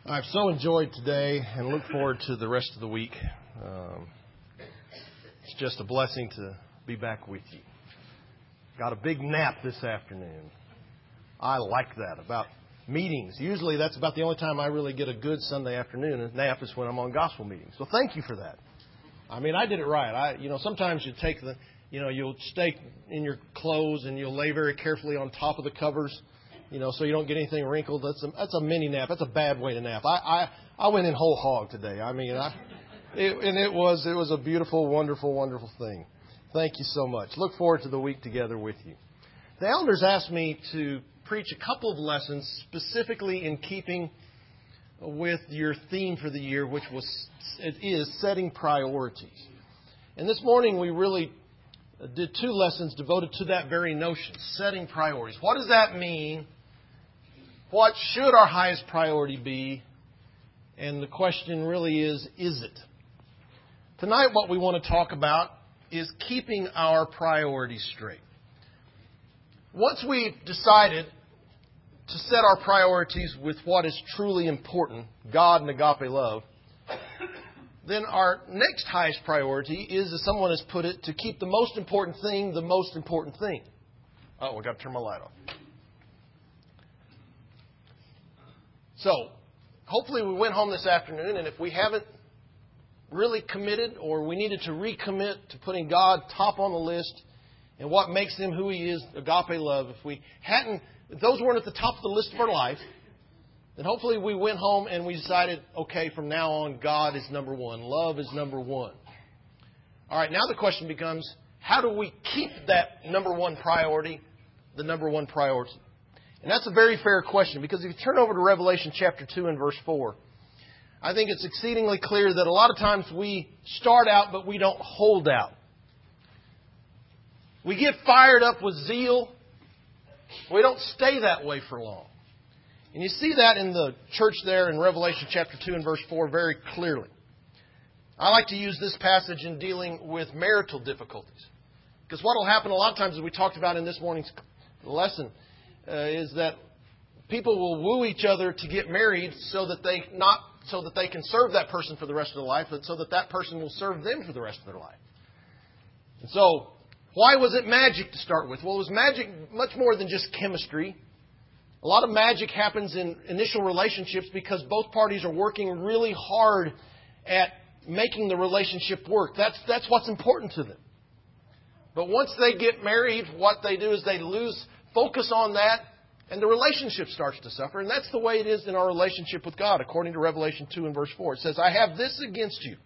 I've so enjoyed today and look forward to the rest of the week. It's just a blessing to be back with you. Got a big nap this afternoon. I like that about meetings. Usually that's about the only time I really get a good Sunday afternoon. A nap is when I'm on gospel meetings. So thank you for that. I mean, I did it right. Sometimes you take you'll stay in your clothes and you'll lay very carefully on top of the covers, so you don't get anything wrinkled. That's a mini nap. That's a bad way to nap. I went in whole hog today. It was a beautiful, wonderful, wonderful thing. Thank you so much. Look forward to the week together with you. The elders asked me to preach a couple of lessons specifically in keeping with your theme for the year, which is setting priorities. And this morning we really did two lessons devoted to that very notion, setting priorities. What does that mean? What should our highest priority be? And the question really is it? Tonight what we want to talk about is keeping our priorities straight. Once we've decided to set our priorities with what is truly important, God and agape love, then our next highest priority is, as someone has put it, to keep the most important thing the most important thing. Oh, we've got to turn my light off. So, hopefully we went home this afternoon, and if we haven't really committed or we needed to recommit to putting God top on the list and what makes Him who He is, agape love, if those weren't at the top of the list of our life, then hopefully we went home and we decided, okay, from now on, God is number one. Love is number one. All right, now the question becomes, how do we keep that number one priority the number one priority? And that's a very fair question, because if you turn over to Revelation chapter 2 and verse 4, I think it's exceedingly clear that a lot of times we start out, but we don't hold out. We get fired up with zeal. We don't stay that way for long. And you see that in the church there in Revelation chapter 2 and verse 4 very clearly. I like to use this passage in dealing with marital difficulties. Because what will happen a lot of times, as we talked about in this morning's lesson, is that people will woo each other to get married so that they can serve that person for the rest of their life, but so that that person will serve them for the rest of their life. And so, why was it magic to start with? Well, it was magic much more than just chemistry. A lot of magic happens in initial relationships because both parties are working really hard at making the relationship work. That's what's important to them. But once they get married, what they do is they lose focus on that, and the relationship starts to suffer. And that's the way it is in our relationship with God, according to Revelation 2 and verse 4. It says, I have this against you,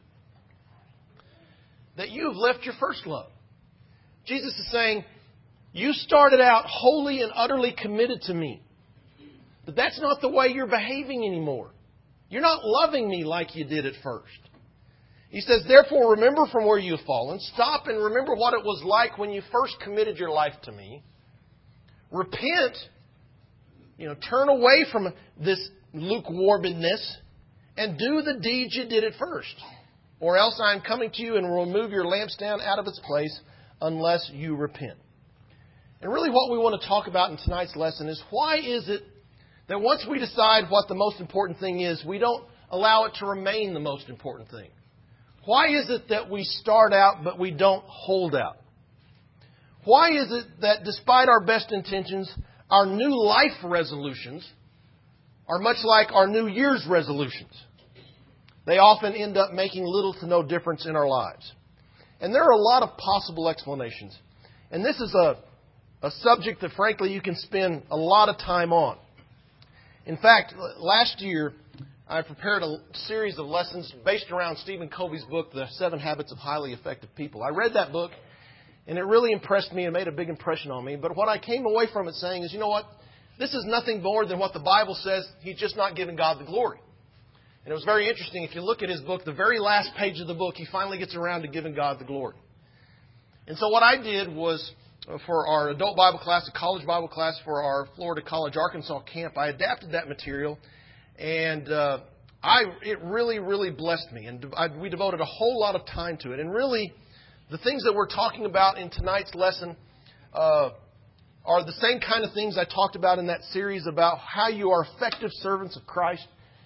that you have left your first love. Jesus is saying, you started out wholly and utterly committed to me. But that's not the way you're behaving anymore. You're not loving me like you did at first. He says, therefore, remember from where you have fallen. Stop and remember what it was like when you first committed your life to me. Repent. Turn away from this lukewarmness and do the deeds you did at first. Or else I am coming to you and will remove your lampstand out of its place unless you repent. And really what we want to talk about in tonight's lesson is, why is it that once we decide what the most important thing is, we don't allow it to remain the most important thing? Why is it that we start out but we don't hold out? Why is it that despite our best intentions, our new life resolutions are much like our New Year's resolutions? They often end up making little to no difference in our lives. And there are a lot of possible explanations. And this is a subject that, frankly, you can spend a lot of time on. In fact, last year, I prepared a series of lessons based around Stephen Covey's book, The 7 Habits of Highly Effective People. I read that book, and it really impressed me and made a big impression on me. But what I came away from it saying is, you know what? This is nothing more than what the Bible says. He's just not giving God the glory. And it was very interesting. If you look at his book, the very last page of the book, he finally gets around to giving God the glory. And so what I did was, for our adult Bible class, a college Bible class for our Florida College, Arkansas camp, I adapted that material, and it really, really blessed me. And we devoted a whole lot of time to it. And really, the things that we're talking about in tonight's lesson are the same kind of things I talked about in that series about how you are effective servants of Christ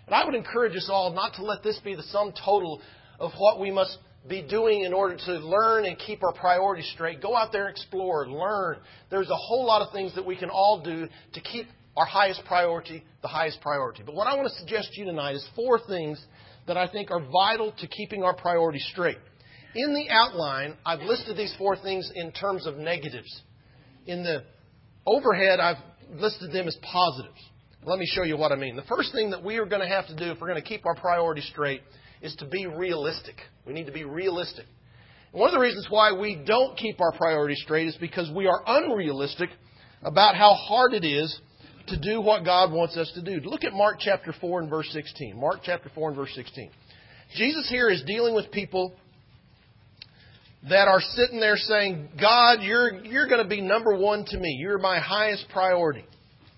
And I would encourage us all not to let this be the sum total of what we must be doing in order to learn and keep our priorities straight. Go out there and explore, learn. There's a whole lot of things that we can all do to keep our highest priority the highest priority. But what I want to suggest to you tonight is 4 things that I think are vital to keeping our priorities straight. In the outline, I've listed these 4 things in terms of negatives. In the overhead, I've listed them as positives. Let me show you what I mean. The first thing that we are going to have to do if we're going to keep our priorities straight is to be realistic. We need to be realistic. And one of the reasons why we don't keep our priorities straight is because we are unrealistic about how hard it is to do what God wants us to do. Look at Mark chapter 4 and verse 16. Mark chapter 4 and verse 16. Jesus here is dealing with people that are sitting there saying, God, you're going to be number one to me. You're my highest priority.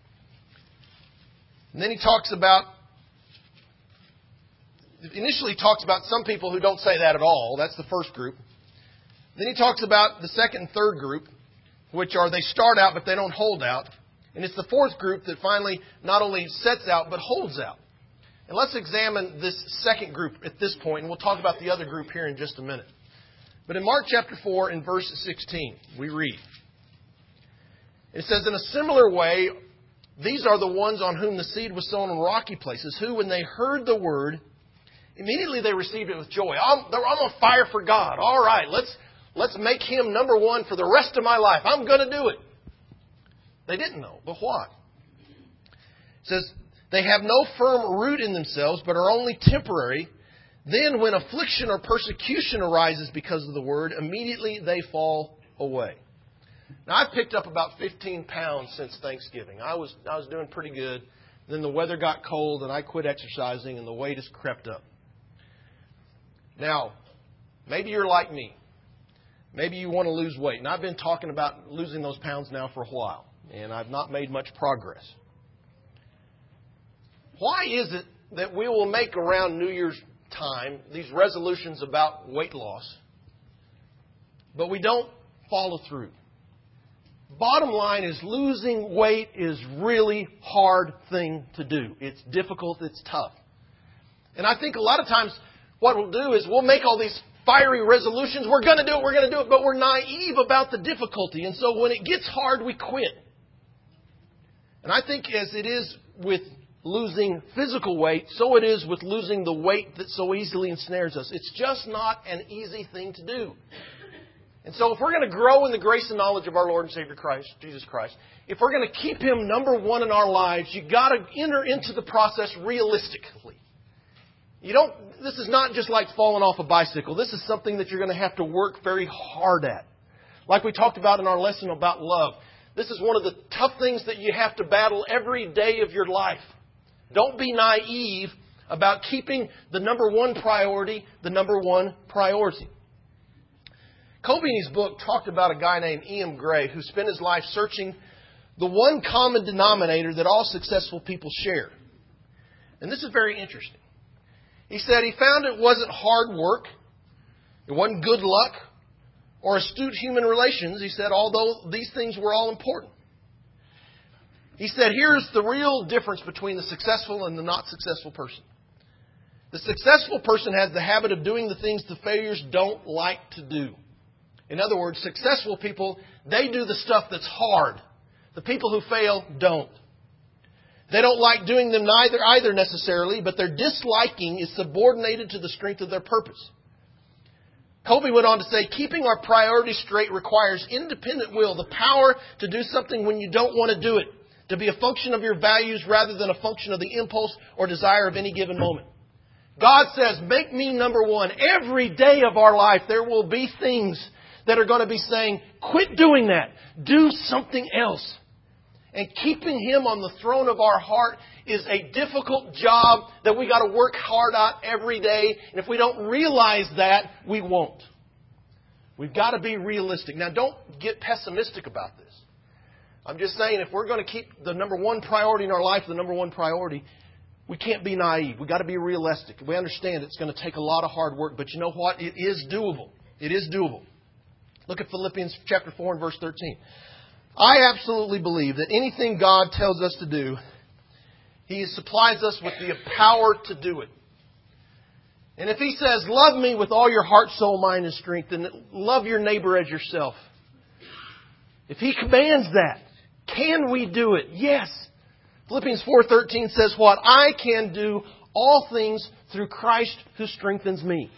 And then he initially talks about some people who don't say that at all. That's the first group. Then he talks about the second and third group, which are they start out but they don't hold out. And it's the fourth group that finally not only sets out but holds out. And let's examine this second group at this point, and we'll talk about the other group here in just a minute. But in Mark chapter 4 and verse 16, we read, it says, in a similar way, these are the ones on whom the seed was sown in rocky places, who, when they heard the word, immediately they received it with joy. I'm on fire for God. All right, let's make Him number one for the rest of my life. I'm going to do it. They didn't know, but what? It says, they have no firm root in themselves, but are only temporary. Then when affliction or persecution arises because of the word, immediately they fall away. Now, I've picked up about 15 pounds since Thanksgiving. I was doing pretty good. Then the weather got cold and I quit exercising and the weight has crept up. Now, maybe you're like me. Maybe you want to lose weight. And I've been talking about losing those pounds now for a while. And I've not made much progress. Why is it that we will make around New Year's time these resolutions about weight loss, but we don't follow through? Bottom line is losing weight is really hard thing to do. It's difficult. It's tough. And I think a lot of times what we'll do is we'll make all these fiery resolutions. We're going to do it, but we're naive about the difficulty. And so when it gets hard, we quit. And I think as it is with losing physical weight, so it is with losing the weight that so easily ensnares us. It's just not an easy thing to do. And so if we're going to grow in the grace and knowledge of our Lord and Savior Christ, Jesus Christ, if we're going to keep Him number one in our lives, you've got to enter into the process realistically. This is not just like falling off a bicycle. This is something that you're going to have to work very hard at. Like we talked about in our lesson about love. This is one of the tough things that you have to battle every day of your life. Don't be naive about keeping the number one priority the number one priority. Colby in his book talked about a guy named E.M. Gray who spent his life searching the one common denominator that all successful people share. And this is very interesting. He said he found it wasn't hard work, it wasn't good luck, or astute human relations. He said, although these things were all important. He said, here's the real difference between the successful and the not successful person. The successful person has the habit of doing the things the failures don't like to do. In other words, successful people, they do the stuff that's hard. The people who fail don't. They don't like doing them either necessarily, but their disliking is subordinated to the strength of their purpose. Colby went on to say, keeping our priorities straight requires independent will, the power to do something when you don't want to do it, to be a function of your values rather than a function of the impulse or desire of any given moment. God says, make me number one. Every day of our life, there will be things that are going to be saying, quit doing that. Do something else. And keeping Him on the throne of our heart is a difficult job that we got to work hard at every day. And if we don't realize that, we won't. We've got to be realistic. Now, don't get pessimistic about this. I'm just saying, if we're going to keep the number one priority in our life the number one priority, we can't be naive. We've got to be realistic. We understand it's going to take a lot of hard work, but you know what? It is doable. It is doable. Look at Philippians chapter 4 and verse 13. I absolutely believe that anything God tells us to do He supplies us with the power to do it. And if He says, love me with all your heart, soul, mind, and strength, then love your neighbor as yourself. If He commands that, can we do it? Yes. Philippians 4:13 says what? I can do all things through Christ who strengthens me.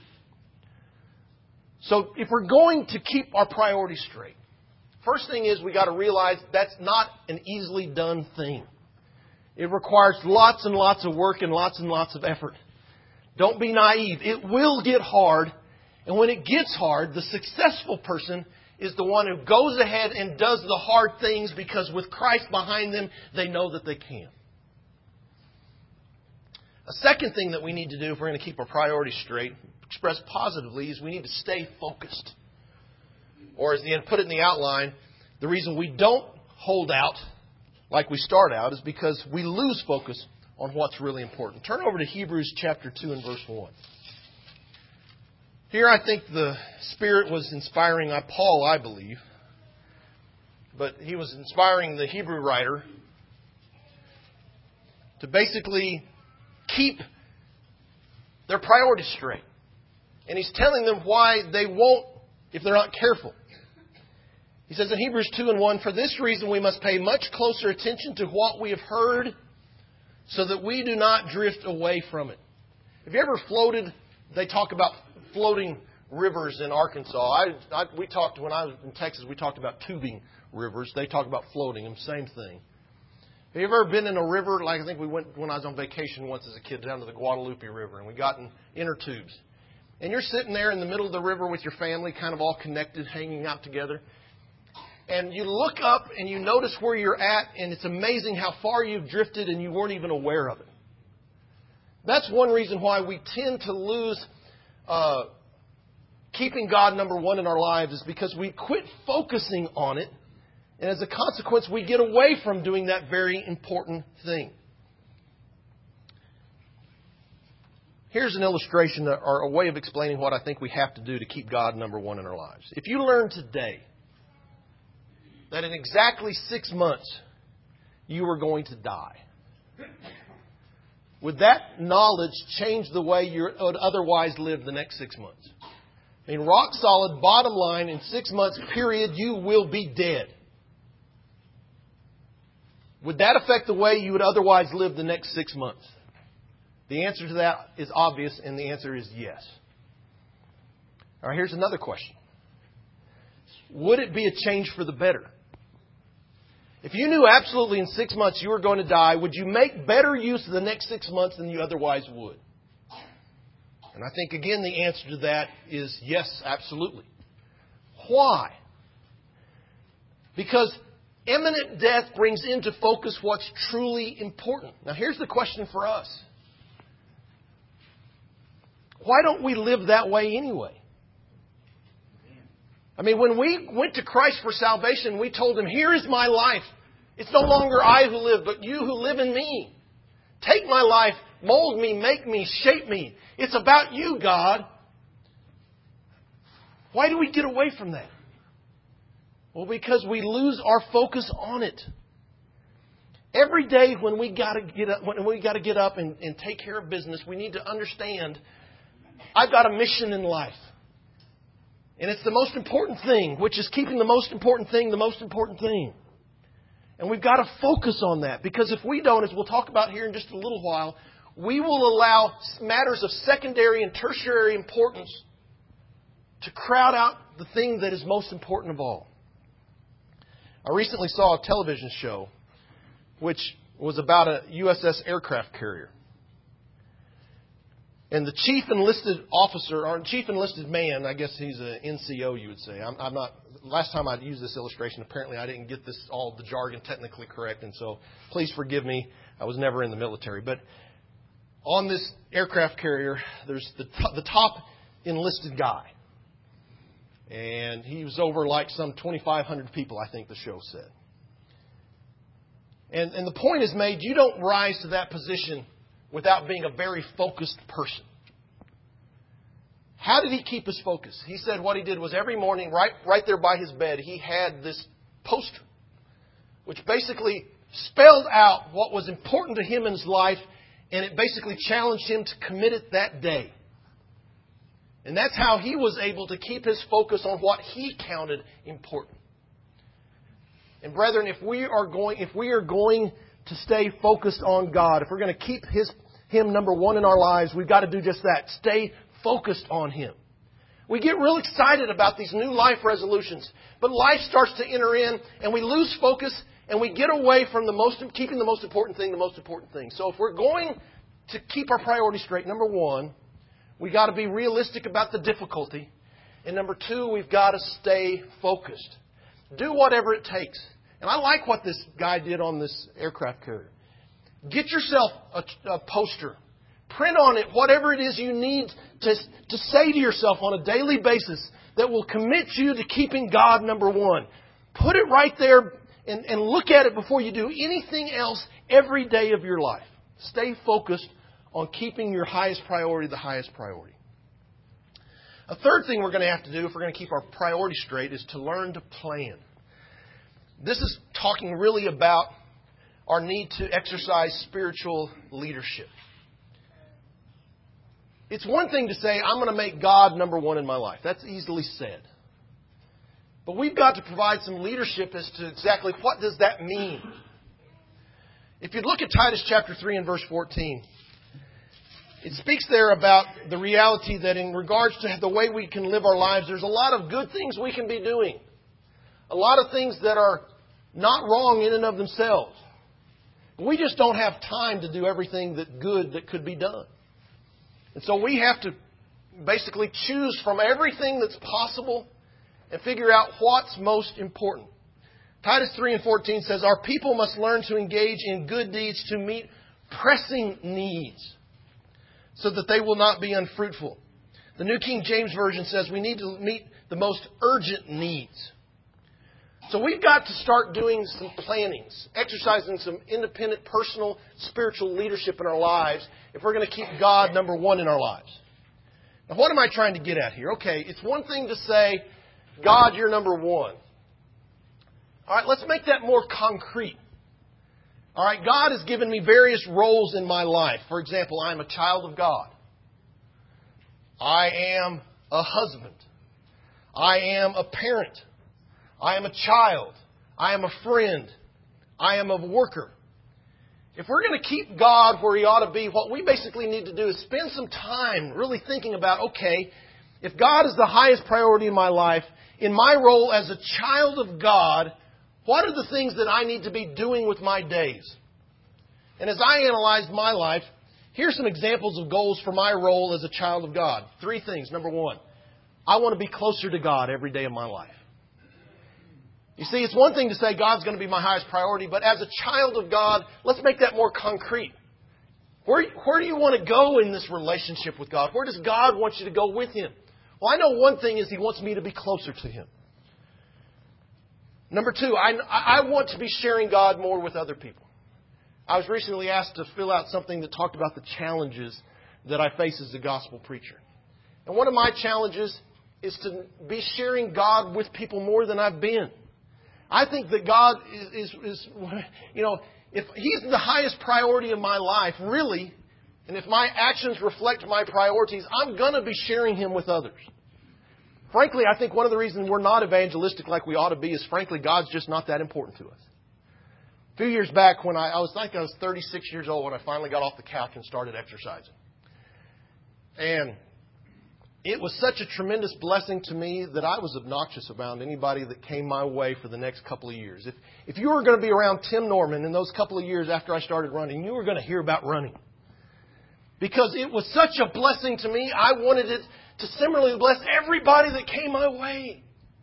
So if we're going to keep our priorities straight, first thing is we got to realize that's not an easily done thing. It requires lots and lots of work and lots of effort. Don't be naive. It will get hard. And when it gets hard, the successful person is the one who goes ahead and does the hard things because with Christ behind them, they know that they can. A second thing that we need to do if we're going to keep our priorities straight, expressed positively, is we need to stay focused. Or as the end put it in the outline, the reason we don't hold out like we start out is because we lose focus on what's really important. Turn over to Hebrews chapter 2 and verse 1. Here I think the Spirit was inspiring Paul, I believe. But he was inspiring the Hebrew writer to basically keep their priorities straight. And he's telling them why they won't if they're not careful. He says in Hebrews 2 and 1, for this reason we must pay much closer attention to what we have heard so that we do not drift away from it. Have you ever floated? They talk about floating rivers in Arkansas. We talked, when I was in Texas, we talked about tubing rivers. They talk about floating them, same thing. Have you ever been in a river? Like I think we went when I was on vacation once as a kid down to the Guadalupe River, and we got in inner tubes. And you're sitting there in the middle of the river with your family, kind of all connected, hanging out together. And you look up and you notice where you're at, and it's amazing how far you've drifted and you weren't even aware of it. That's one reason why we tend to lose keeping God number one in our lives, is because we quit focusing on it. And as a consequence, we get away from doing that very important thing. Here's an illustration or a way of explaining what I think we have to do to keep God number one in our lives. If you learn today that in exactly 6 months you are going to die, would that knowledge change the way you would otherwise live the next 6 months? I mean, rock solid, bottom line, in 6 months, period, you will be dead. Would that affect the way you would otherwise live the next 6 months? The answer to that is obvious, and the answer is yes. All right, here's another question. Would it be a change for the better? If you knew absolutely in 6 months you were going to die, would you make better use of the next 6 months than you otherwise would? And I think, again, the answer to that is yes, absolutely. Why? Because imminent death brings into focus what's truly important. Now, here's the question for us. Why don't we live that way anyway? I mean, when we went to Christ for salvation, we told Him, here is my life. It's no longer I who live, but you who live in me. Take my life, mold me, make me, shape me. It's about you, God. Why do we get away from that? Well, because we lose our focus on it. Every day when we got to get up and take care of business, we need to understand I've got a mission in life. And it's the most important thing, which is keeping the most important thing the most important thing. And we've got to focus on that. Because if we don't, as we'll talk about here in just a little while, we will allow matters of secondary and tertiary importance to crowd out the thing that is most important of all. I recently saw a television show which was about a USS aircraft carrier. And the chief enlisted officer, or chief enlisted man, I guess he's an NCO, you would say. I'm not. Last time I used this illustration, apparently I didn't get all the jargon technically correct, and so please forgive me. I was never in the military. But on this aircraft carrier, there's the top enlisted guy. And he was over like some 2,500 people, I think the show said. And the point is made, you don't rise to that position without being a very focused person. How did he keep his focus? He said what he did was every morning, right there by his bed, he had this poster, which basically spelled out what was important to him in his life, and it basically challenged him to commit it that day. And that's how he was able to keep his focus on what he counted important. And brethren, if we are going to stay focused on God, if we're going to keep Him number one in our lives, we've got to do just that. Stay focused on Him. We get real excited about these new life resolutions, but life starts to enter in, and we lose focus, and we get away from keeping the most important thing. So if we're going to keep our priorities straight, number one, we've got to be realistic about the difficulty. And number two, we've got to stay focused. Do whatever it takes. And I like what this guy did on this aircraft carrier. Get yourself a poster. Print on it whatever it is you need to say to yourself on a daily basis that will commit you to keeping God number one. Put it right there and look at it before you do anything else every day of your life. Stay focused on keeping your highest priority the highest priority. A third thing we're going to have to do if we're going to keep our priorities straight is to learn to plan. This is talking really about our need to exercise spiritual leadership. It's one thing to say, I'm going to make God number one in my life. That's easily said. But we've got to provide some leadership as to exactly what does that mean. If you look at Titus chapter 3 and verse 14, it speaks there about the reality that in regards to the way we can live our lives, there's a lot of good things we can be doing. A lot of things that are not wrong in and of themselves. We just don't have time to do everything that could be done. And so we have to basically choose from everything that's possible and figure out what's most important. Titus 3 and 14 says, our people must learn to engage in good deeds to meet pressing needs so that they will not be unfruitful. The New King James Version says we need to meet the most urgent needs. So we've got to start doing some plannings, exercising some independent, personal, spiritual leadership in our lives if we're going to keep God number one in our lives. Now, what am I trying to get at here? Okay, it's one thing to say, God, you're number one. All right, let's make that more concrete. All right, God has given me various roles in my life. For example, I'm a child of God. I am a husband. I am a parent. I am a child. I am a friend. I am a worker. If we're going to keep God where He ought to be, what we basically need to do is spend some time really thinking about, okay, if God is the highest priority in my life, in my role as a child of God, what are the things that I need to be doing with my days? And as I analyzed my life, here's some examples of goals for my role as a child of God. 3 things. Number 1, I want to be closer to God every day of my life. You see, it's one thing to say God's going to be my highest priority, but as a child of God, let's make that more concrete. Where do you want to go in this relationship with God? Where does God want you to go with Him? Well, I know one thing is He wants me to be closer to Him. Number 2, I want to be sharing God more with other people. I was recently asked to fill out something that talked about the challenges that I face as a gospel preacher. And one of my challenges is to be sharing God with people more than I've been. I think that God is if He's the highest priority of my life, really, and if my actions reflect my priorities, I'm going to be sharing Him with others. Frankly, I think one of the reasons we're not evangelistic like we ought to be is, frankly, God's just not that important to us. A few years back, when I was 36 years old when I finally got off the couch and started exercising. And it was such a tremendous blessing to me that I was obnoxious around anybody that came my way for the next couple of years. If you were going to be around Tim Norman in those couple of years after I started running, you were going to hear about running. Because it was such a blessing to me, I wanted it to similarly bless everybody that came my way.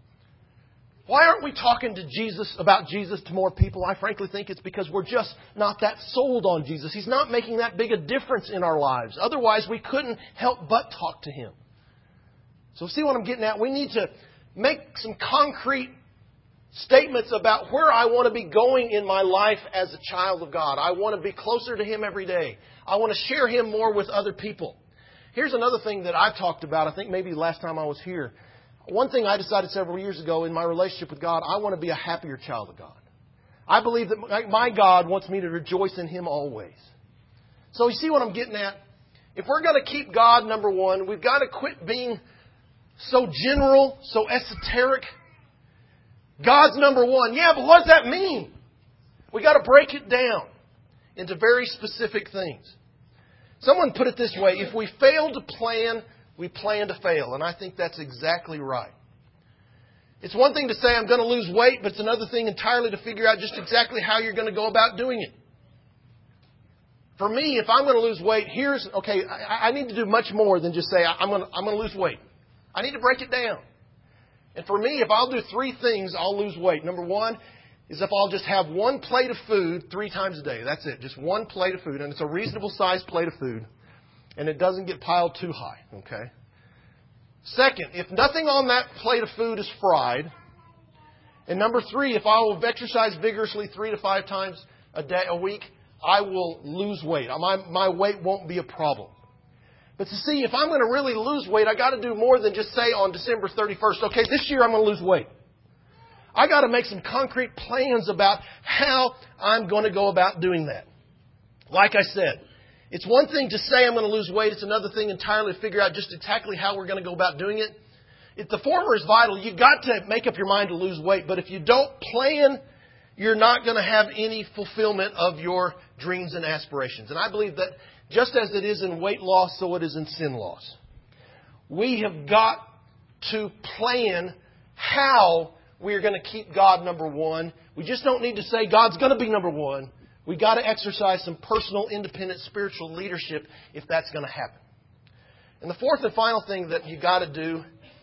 Why aren't we talking about Jesus to more people? I frankly think it's because we're just not that sold on Jesus. He's not making that big a difference in our lives. Otherwise, we couldn't help but talk to Him. So see what I'm getting at? We need to make some concrete statements about where I want to be going in my life as a child of God. I want to be closer to Him every day. I want to share Him more with other people. Here's another thing that I've talked about, I think maybe last time I was here. One thing I decided several years ago in my relationship with God, I want to be a happier child of God. I believe that my God wants me to rejoice in Him always. So you see what I'm getting at? If we're going to keep God number one, we've got to quit being so general, so esoteric. God's number one. Yeah, but what does that mean? We've got to break it down into very specific things. Someone put it this way: if we fail to plan, we plan to fail. And I think that's exactly right. It's one thing to say I'm going to lose weight, but it's another thing entirely to figure out just exactly how you're going to go about doing it. For me, if I'm going to lose weight, I need to do much more than just say I'm going to lose weight. I need to break it down. And for me, if I'll do 3 things, I'll lose weight. Number one is if I'll just have 1 plate of food 3 times a day. That's it. Just 1 plate of food. And it's a reasonable sized plate of food. And it doesn't get piled too high. Okay? Second, if nothing on that plate of food is fried. And number 3, if I will exercise vigorously 3 to 5 times a week, I will lose weight. My weight won't be a problem. But to see, if I'm going to really lose weight, I got to do more than just say on December 31st, okay, this year I'm going to lose weight. I got to make some concrete plans about how I'm going to go about doing that. Like I said, it's one thing to say I'm going to lose weight. It's another thing entirely to figure out just exactly how we're going to go about doing it. If the former is vital, you've got to make up your mind to lose weight. But if you don't plan, you're not going to have any fulfillment of your dreams and aspirations. And I believe that just as it is in weight loss, so it is in sin loss. We have got to plan how we're going to keep God number one. We just don't need to say God's going to be number one. We've got to exercise some personal, independent, spiritual leadership if that's going to happen. And the fourth and final thing that you've got to do,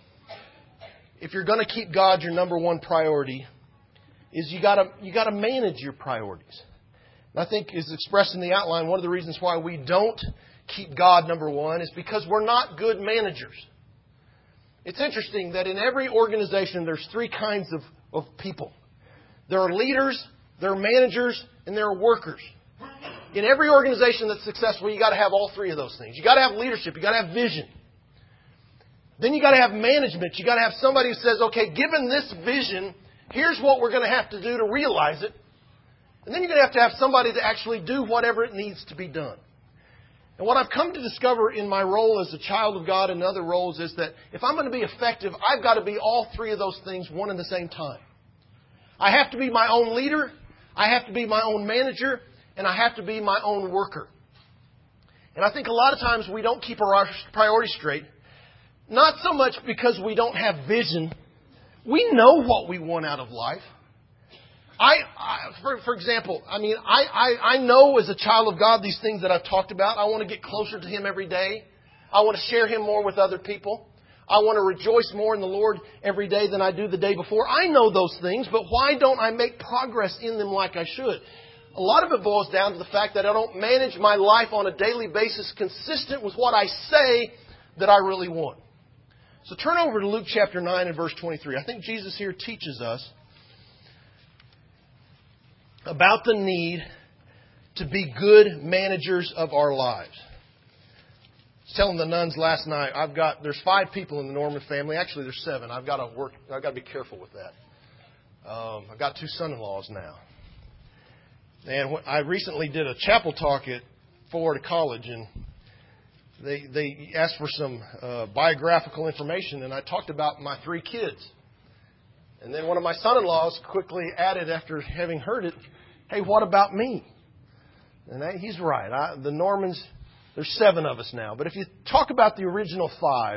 if you're going to keep God your number one priority, is you got to manage your priorities. And I think, as expressed in the outline, one of the reasons why we don't keep God number one is because we're not good managers. It's interesting that in every organization there's 3 kinds of people. There are leaders, there are managers, and there are workers. In every organization that's successful, you've got to have all 3 of those things. You've got to have leadership. You've got to have vision. Then you've got to have management. You've got to have somebody who says, okay, given this vision, here's what we're going to have to do to realize it. And then you're going to have somebody to actually do whatever it needs to be done. And what I've come to discover in my role as a child of God and other roles is that if I'm going to be effective, I've got to be all 3 of those things one and the same time. I have to be my own leader, I have to be my own manager, and I have to be my own worker. And I think a lot of times we don't keep our priorities straight, not so much because we don't have vision. We know what we want out of life. For example, I know as a child of God these things that I've talked about. I want to get closer to Him every day. I want to share Him more with other people. I want to rejoice more in the Lord every day than I do the day before. I know those things, but why don't I make progress in them like I should? A lot of it boils down to the fact that I don't manage my life on a daily basis consistent with what I say that I really want. So turn over to Luke chapter 9 and verse 23. I think Jesus here teaches us about the need to be good managers of our lives. I was telling the nuns last night, there's 5 people in the Norman family. Actually, there's 7. I've got to be careful with that. I've got 2 son-in-laws now. And I recently did a chapel talk at Florida College, and they asked for some biographical information, and I talked about my 3 kids. And then one of my son-in-laws quickly added, after having heard it, hey, what about me? And he's right. The Normans, there's 7 of us now. But if you talk about the original 5,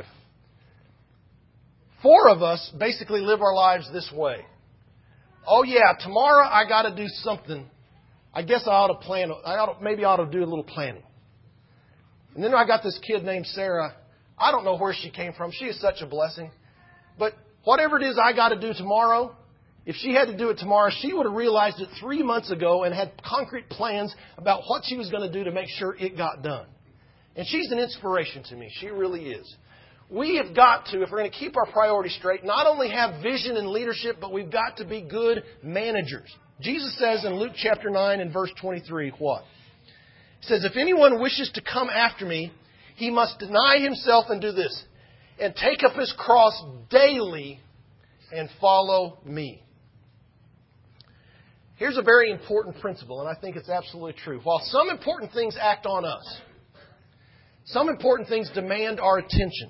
4 of us basically live our lives this way. Oh, yeah, tomorrow I got to do something. I guess I ought to plan. Maybe I ought to do a little planning. And then I got this kid named Sarah. I don't know where she came from. She is such a blessing. But whatever it is I got to do tomorrow, if she had to do it tomorrow, she would have realized it 3 months ago and had concrete plans about what she was going to do to make sure it got done. And she's an inspiration to me. She really is. We have got to, if we're going to keep our priorities straight, not only have vision and leadership, but we've got to be good managers. Jesus says in Luke chapter 9 and verse 23, what? He says, if anyone wishes to come after me, he must deny himself and do this, and take up his cross daily and follow me. Here's a very important principle, and I think it's absolutely true. While some important things act on us, some important things demand our attention,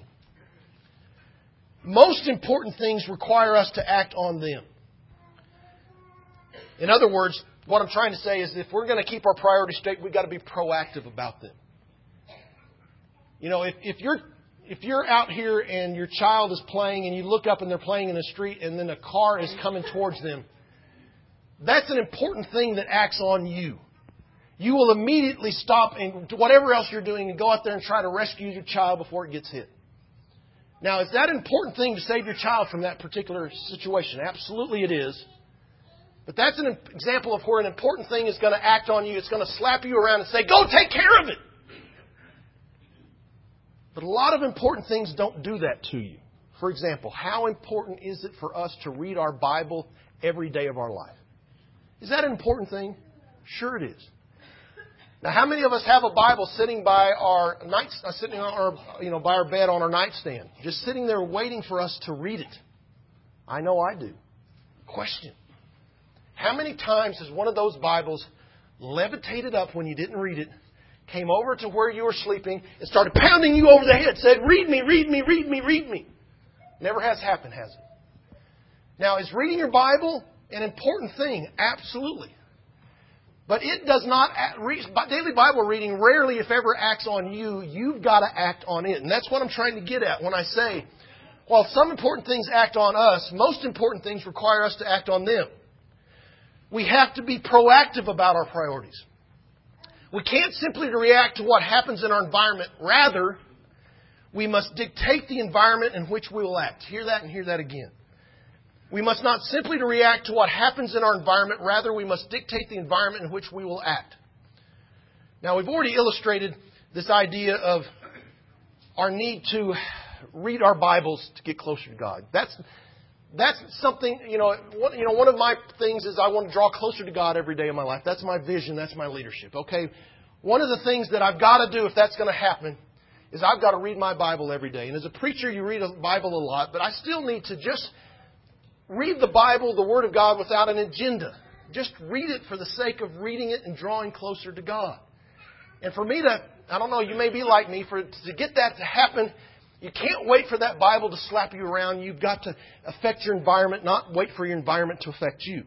most important things require us to act on them. In other words, what I'm trying to say is if we're going to keep our priorities straight, we've got to be proactive about them. You know, if you're out here and your child is playing and you look up and they're playing in the street and then a car is coming towards them, that's an important thing that acts on you. You will immediately stop and whatever else you're doing and go out there and try to rescue your child before it gets hit. Now, is that an important thing to save your child from that particular situation? Absolutely it is. But that's an example of where an important thing is going to act on you. It's going to slap you around and say, go take care of it. But a lot of important things don't do that to you. For example, how important is it for us to read our Bible every day of our life? Is that an important thing? Sure it is. Now, how many of us have a Bible sitting by our by our bed on our nightstand, just sitting there waiting for us to read it? I know I do. Question: how many times has one of those Bibles levitated up when you didn't read it, came over to where you were sleeping, and started pounding you over the head, said, "Read me, read me, read me, read me"? Never has happened, has it? Now, is reading your Bible an important thing? Absolutely. But it does not, daily Bible reading rarely, if ever, acts on you. You've got to act on it. And that's what I'm trying to get at when I say, while some important things act on us, most important things require us to act on them. We have to be proactive about our priorities. We can't simply react to what happens in our environment. Rather, we must dictate the environment in which we will act. Hear that and hear that again. We must not simply react to what happens in our environment. Rather, we must dictate the environment in which we will act. Now, we've already illustrated this idea of our need to read our Bibles to get closer to God. That's something, one of my things is I want to draw closer to God every day of my life. That's my vision. That's my leadership. Okay? One of the things that I've got to do if that's going to happen is I've got to read my Bible every day. And as a preacher, you read a Bible a lot, but I still need to just read the Bible, the Word of God, without an agenda. Just read it for the sake of reading it and drawing closer to God. And for me to, I don't know, you may be like me, to get that to happen, you can't wait for that Bible to slap you around. You've got to affect your environment, not wait for your environment to affect you.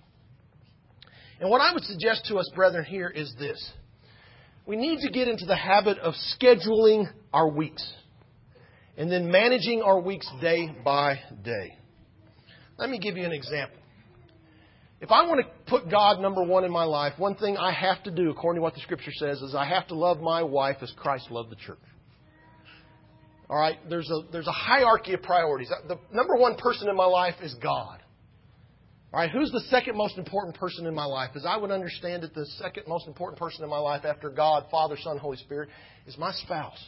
And what I would suggest to us, brethren, here is this. We need to get into the habit of scheduling our weeks and then managing our weeks day by day. Let me give you an example. If I want to put God number one in my life, one thing I have to do, according to what the Scripture says, is I have to love my wife as Christ loved the church. All right? There's a hierarchy of priorities. The number one person in my life is God. All right? Who's the second most important person in my life? As I would understand it, the second most important person in my life after God, Father, Son, Holy Spirit, is my spouse.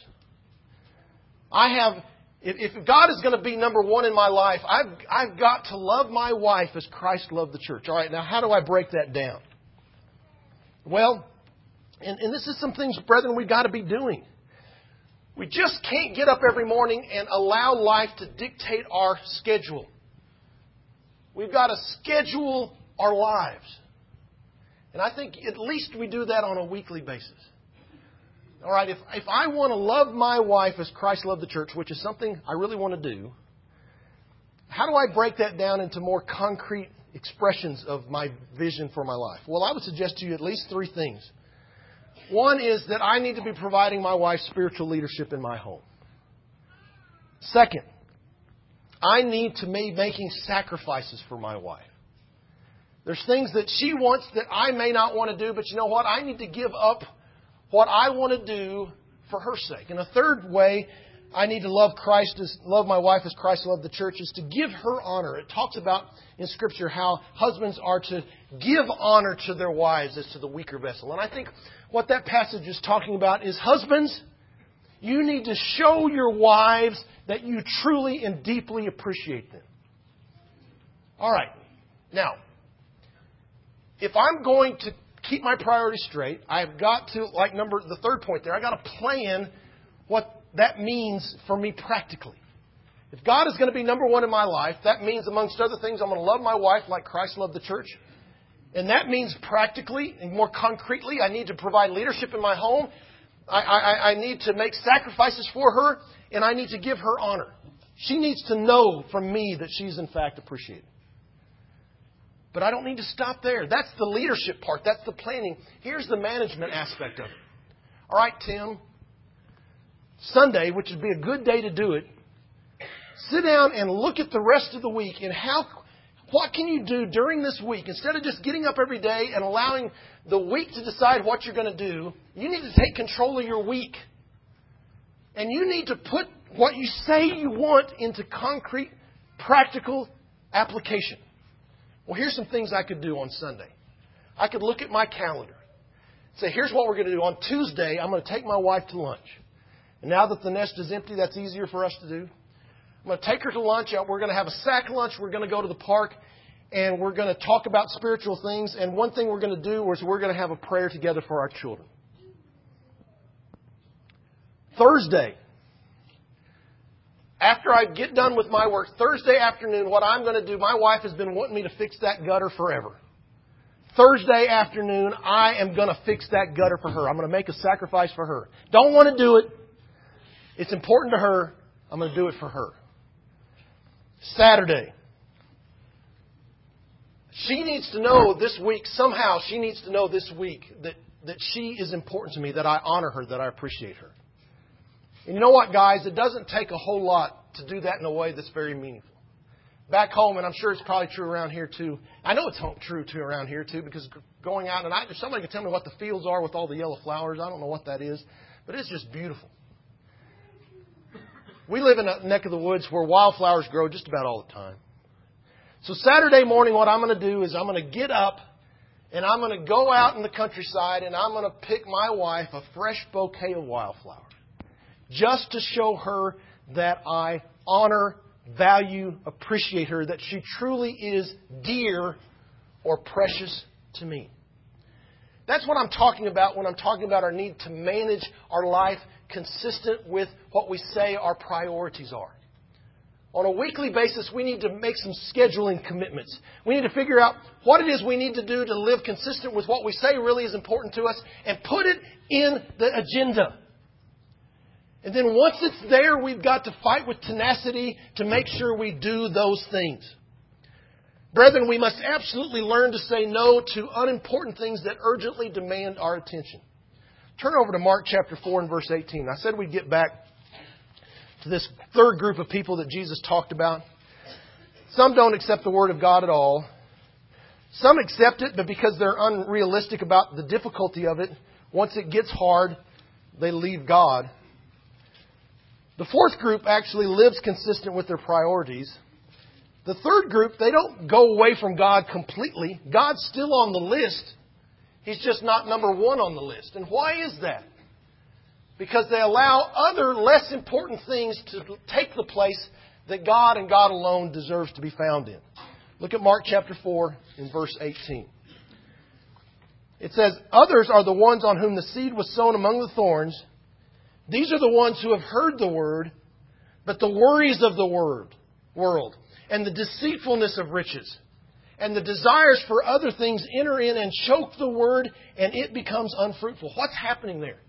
If God is going to be number one in my life, I've got to love my wife as Christ loved the church. All right, now how do I break that down? Well, and this is some things, brethren, we've got to be doing. We just can't get up every morning and allow life to dictate our schedule. We've got to schedule our lives. And I think at least we do that on a weekly basis. All right, if I want to love my wife as Christ loved the church, which is something I really want to do, how do I break that down into more concrete expressions of my vision for my life? Well, I would suggest to you at least three things. One is that I need to be providing my wife spiritual leadership in my home. Second, I need to be making sacrifices for my wife. There's things that she wants that I may not want to do, but you know what? I need to give up what I want to do for her sake. And a third way I need to love my wife as Christ loved the church is to give her honor. It talks about in Scripture how husbands are to give honor to their wives as to the weaker vessel. And I think what that passage is talking about is husbands, you need to show your wives that you truly and deeply appreciate them. All right. Now, if I'm going to keep my priorities straight, I've got to, the third point there, I've got to plan what that means for me practically. If God is going to be number one in my life, that means, amongst other things, I'm going to love my wife like Christ loved the church. And that means practically and more concretely, I need to provide leadership in my home. I need to make sacrifices for her, and I need to give her honor. She needs to know from me that she's in fact appreciated. But I don't need to stop there. That's the leadership part. That's the planning. Here's the management aspect of it. All right, Tim, Sunday, which would be a good day to do it, sit down and look at the rest of the week and what can you do during this week? Instead of just getting up every day and allowing the week to decide what you're going to do, you need to take control of your week. And you need to put what you say you want into concrete, practical application. Well, here's some things I could do on Sunday. I could look at my calendar. Say, here's what we're going to do. On Tuesday, I'm going to take my wife to lunch. And now that the nest is empty, that's easier for us to do. I'm going to take her to lunch. We're going to have a sack lunch. We're going to go to the park. And we're going to talk about spiritual things. And one thing we're going to do is we're going to have a prayer together for our children. Thursday, after I get done with my work, Thursday afternoon, what I'm going to do, my wife has been wanting me to fix that gutter forever. Thursday afternoon, I am going to fix that gutter for her. I'm going to make a sacrifice for her. Don't want to do it. It's important to her. I'm going to do it for her. Saturday. She needs to know this week, somehow she needs to know this week that she is important to me, that I honor her, that I appreciate her. And you know what, guys? It doesn't take a whole lot to do that in a way that's very meaningful. Back home, and I'm sure it's probably true around here too. I know it's true too around here too, because going out, and if somebody can tell me what the fields are with all the yellow flowers, I don't know what that is, but it's just beautiful. We live in a neck of the woods where wildflowers grow just about all the time. So Saturday morning, what I'm going to do is I'm going to get up and I'm going to go out in the countryside and I'm going to pick my wife a fresh bouquet of wildflowers. Just to show her that I honor, value, appreciate her, that she truly is dear or precious to me. That's what I'm talking about when I'm talking about our need to manage our life consistent with what we say our priorities are. On a weekly basis, we need to make some scheduling commitments. We need to figure out what it is we need to do to live consistent with what we say really is important to us and put it in the agenda. And then once it's there, we've got to fight with tenacity to make sure we do those things. Brethren, we must absolutely learn to say no to unimportant things that urgently demand our attention. Turn over to Mark chapter 4 and verse 18. I said we'd get back to this third group of people that Jesus talked about. Some don't accept the Word of God at all. Some accept it, but because they're unrealistic about the difficulty of it, once it gets hard, they leave God. The fourth group actually lives consistent with their priorities. The third group, they don't go away from God completely. God's still on the list. He's just not number one on the list. And why is that? Because they allow other less important things to take the place that God and God alone deserves to be found in. Look at Mark chapter 4 in verse 18. It says, "Others are the ones on whom the seed was sown among the thorns. These are the ones who have heard the word, but the worries of the world and the deceitfulness of riches and the desires for other things enter in and choke the word, and it becomes unfruitful." What's happening there?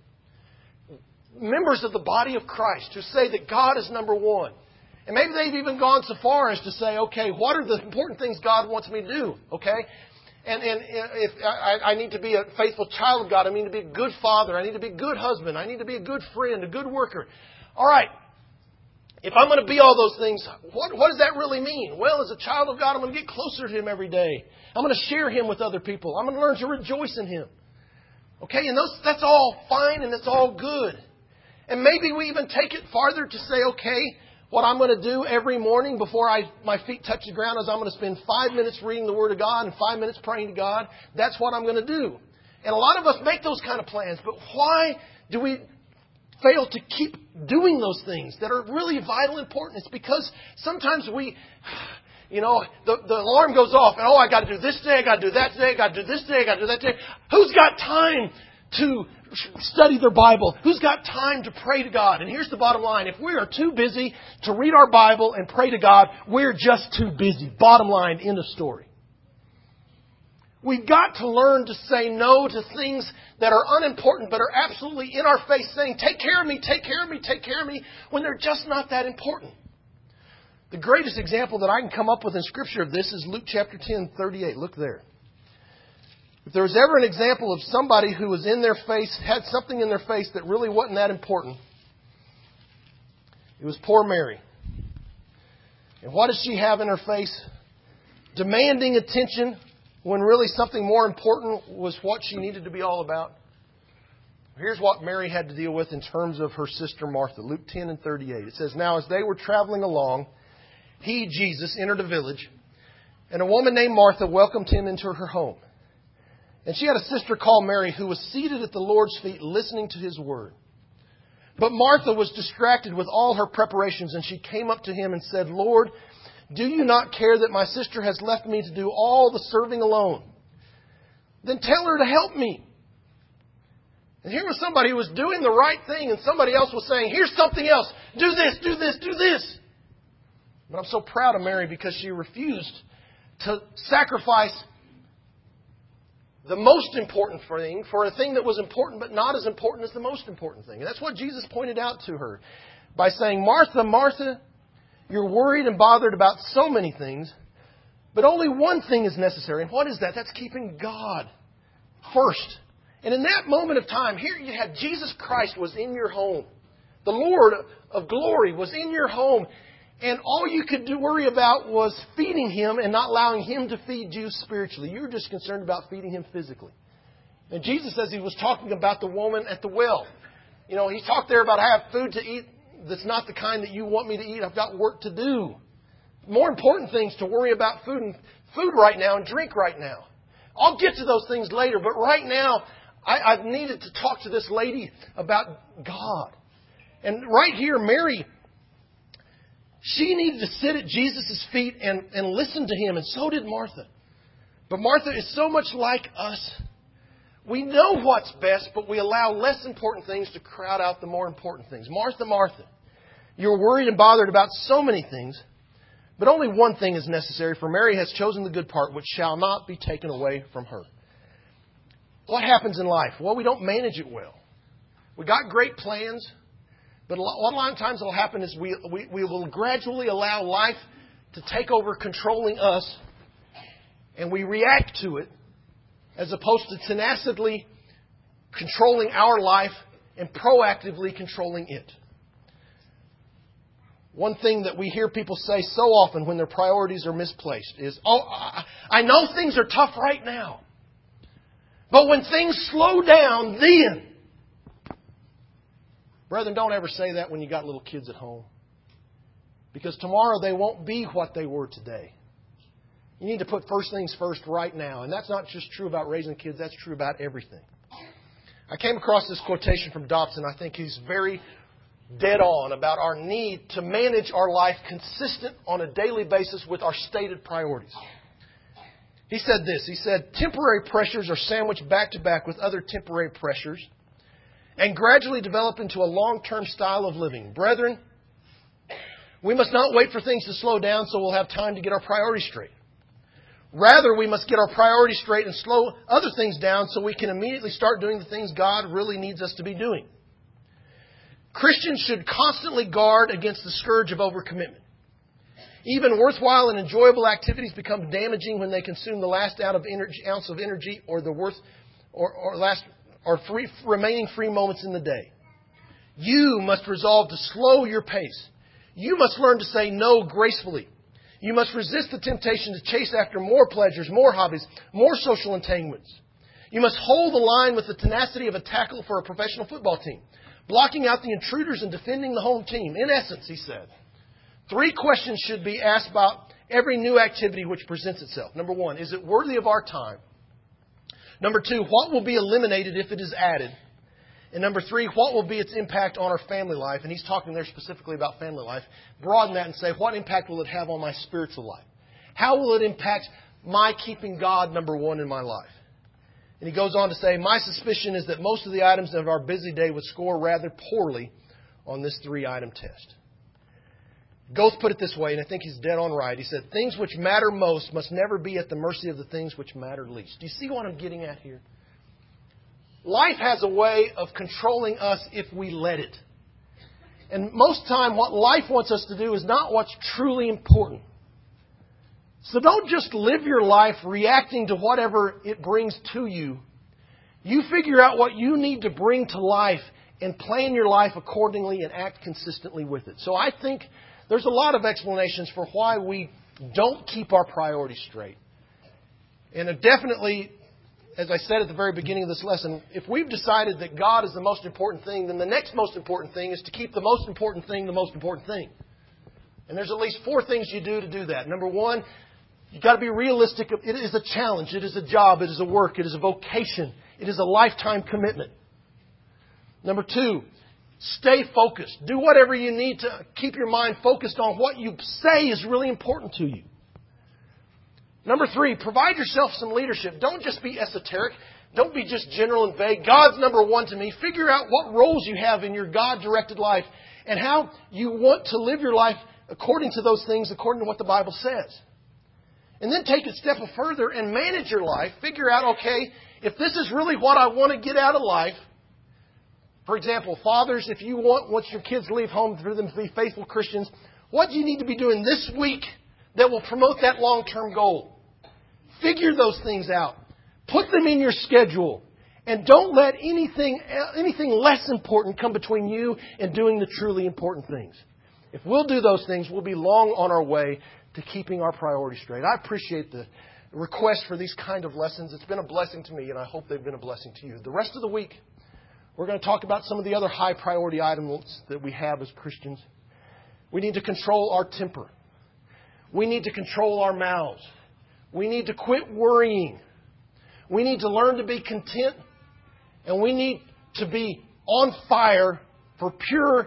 Members of the body of Christ who say that God is number one. And maybe they've even gone so far as to say, okay, what are the important things God wants me to do? Okay? And if I need to be a faithful child of God, I need to be a good father, I need to be a good husband, I need to be a good friend, a good worker. All right. If I'm going to be all those things, what does that really mean? Well, as a child of God, I'm going to get closer to Him every day. I'm going to share Him with other people. I'm going to learn to rejoice in Him. Okay? And that's all fine and it's all good. And maybe we even take it farther to say, okay, what I'm going to do every morning before my feet touch the ground is I'm going to spend 5 minutes reading the Word of God and 5 minutes praying to God. That's what I'm going to do. And a lot of us make those kind of plans. But why do we fail to keep doing those things that are really vital important? It's because sometimes the alarm goes off and, I got to do this today, I got to do that today, I got to do this today, I got to do that today. Who's got time to study their Bible? Who's got time to pray to God? And here's the bottom line. If we are too busy to read our Bible and pray to God, we're just too busy. Bottom line, end of story. We've got to learn to say no to things that are unimportant but are absolutely in our face, saying, take care of me, take care of me, take care of me, when they're just not that important. The greatest example that I can come up with in Scripture of this is Luke chapter 10:38. Look there. If there was ever an example of somebody who was in their face, had something in their face that really wasn't that important, it was poor Mary. And what does she have in her face? Demanding attention, when really something more important was what she needed to be all about. Here's what Mary had to deal with in terms of her sister Martha. Luke 10:38. It says, Now as they were traveling along, he, Jesus, entered a village, and a woman named Martha welcomed him into her home. And she had a sister called Mary who was seated at the Lord's feet listening to His word. But Martha was distracted with all her preparations, and she came up to Him and said, Lord, do you not care that my sister has left me to do all the serving alone? Then tell her to help me. And here was somebody who was doing the right thing, and somebody else was saying, here's something else. Do this, do this, do this. But I'm so proud of Mary because she refused to sacrifice the most important thing for a thing that was important but not as important as the most important thing. And that's what Jesus pointed out to her by saying, Martha, Martha, you're worried and bothered about so many things, but only one thing is necessary. And what is that? That's keeping God first. And in that moment of time, here you had Jesus Christ was in your home. The Lord of glory was in your home. And all you could worry about was feeding Him and not allowing Him to feed you spiritually. You were just concerned about feeding Him physically. And Jesus says He was talking about the woman at the well. You know, He talked there about I have food to eat that's not the kind that you want me to eat. I've got work to do. More important things to worry about food right now and drink right now. I'll get to those things later, but right now I've needed to talk to this lady about God. And right here, Mary, she needed to sit at Jesus' feet and listen to Him, and so did Martha. But Martha is so much like us. We know what's best, but we allow less important things to crowd out the more important things. Martha, Martha, you're worried and bothered about so many things, but only one thing is necessary, for Mary has chosen the good part, which shall not be taken away from her. What happens in life? Well, we don't manage it well. We got great plans, but a lot of times what will happen is we will gradually allow life to take over controlling us, and we react to it as opposed to tenaciously controlling our life and proactively controlling it. One thing that we hear people say so often when their priorities are misplaced is, I know things are tough right now, but when things slow down, then. Brethren, don't ever say that when you got little kids at home. Because tomorrow they won't be what they were today. You need to put first things first right now. And that's not just true about raising kids, that's true about everything. I came across this quotation from Dobson. I think he's very dead on about our need to manage our life consistent on a daily basis with our stated priorities. He said this. He said, temporary pressures are sandwiched back to back with other temporary pressures and gradually develop into a long-term style of living. Brethren, we must not wait for things to slow down so we'll have time to get our priorities straight. Rather, we must get our priorities straight and slow other things down so we can immediately start doing the things God really needs us to be doing. Christians should constantly guard against the scourge of overcommitment. Even worthwhile and enjoyable activities become damaging when they consume the last ounce of energy or the remaining free moments in the day. You must resolve to slow your pace. You must learn to say no gracefully. You must resist the temptation to chase after more pleasures, more hobbies, more social entanglements. You must hold the line with the tenacity of a tackle for a professional football team, blocking out the intruders and defending the home team. In essence, he said, 3 questions should be asked about every new activity which presents itself. Number 1, is it worthy of our time? Number 2, what will be eliminated if it is added? And number 3, what will be its impact on our family life? And he's talking there specifically about family life. Broaden that and say, what impact will it have on my spiritual life? How will it impact my keeping God number 1 in my life? And he goes on to say, my suspicion is that most of the items of our busy day would score rather poorly on this 3-item test. Goethe put it this way, and I think he's dead on right. He said, things which matter most must never be at the mercy of the things which matter least. Do you see what I'm getting at here? Life has a way of controlling us if we let it. And most time, what life wants us to do is not what's truly important. So don't just live your life reacting to whatever it brings to you. You figure out what you need to bring to life and plan your life accordingly and act consistently with it. So I think there's a lot of explanations for why we don't keep our priorities straight. And definitely, as I said at the very beginning of this lesson, if we've decided that God is the most important thing, then the next most important thing is to keep the most important thing the most important thing. And there's at least 4 things you do to do that. Number 1, you've got to be realistic. It is a challenge. It is a job. It is a work. It is a vocation. It is a lifetime commitment. Number 2, stay focused. Do whatever you need to keep your mind focused on what you say is really important to you. Number 3, provide yourself some leadership. Don't just be esoteric. Don't be just general and vague. God's number 1 to me. Figure out what roles you have in your God-directed life and how you want to live your life according to those things, according to what the Bible says. And then take it a step further and manage your life. Figure out, okay, if this is really what I want to get out of life. For example, fathers, if you want, once your kids leave home, for them to be faithful Christians, what do you need to be doing this week that will promote that long-term goal? Figure those things out. Put them in your schedule. And don't let anything less important come between you and doing the truly important things. If we'll do those things, we'll be long on our way to keeping our priorities straight. I appreciate the request for these kind of lessons. It's been a blessing to me, and I hope they've been a blessing to you. The rest of the week, we're going to talk about some of the other high priority items that we have as Christians. We need to control our temper. We need to control our mouths. We need to quit worrying. We need to learn to be content. And we need to be on fire for pure,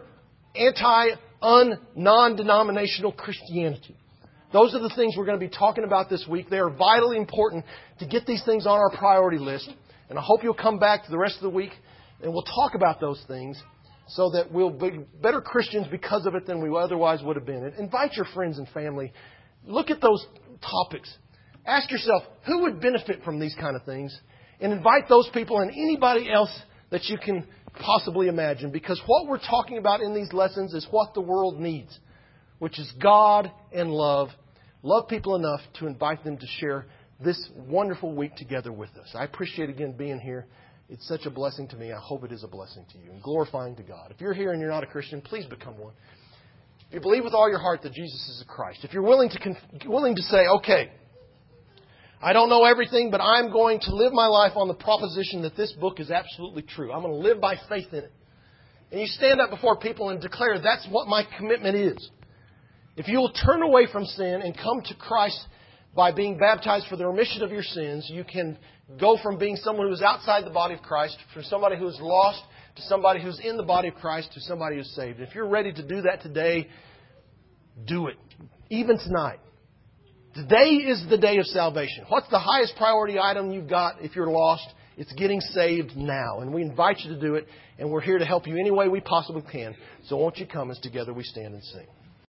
non-denominational Christianity. Those are the things we're going to be talking about this week. They are vitally important to get these things on our priority list. And I hope you'll come back to the rest of the week and we'll talk about those things so that we'll be better Christians because of it than we otherwise would have been. And invite your friends and family. Look at those topics. Ask yourself, who would benefit from these kind of things? And invite those people and anybody else that you can possibly imagine. Because what we're talking about in these lessons is what the world needs, which is God and love. Love people enough to invite them to share this wonderful week together with us. I appreciate, again, being here. It's such a blessing to me. I hope it is a blessing to you and glorifying to God. If you're here and you're not a Christian, please become one. If you believe with all your heart that Jesus is the Christ, if you're willing to say, okay, I don't know everything, but I'm going to live my life on the proposition that this book is absolutely true. I'm going to live by faith in it. And you stand up before people and declare, that's what my commitment is. If you will turn away from sin and come to Christ by being baptized for the remission of your sins, you can go from being someone who's outside the body of Christ, from somebody who's lost, to somebody who's in the body of Christ, to somebody who's saved. If you're ready to do that today, do it. Even tonight. Today is the day of salvation. What's the highest priority item you've got if you're lost? It's getting saved now. And we invite you to do it. And we're here to help you any way we possibly can. So won't you come as together we stand and sing.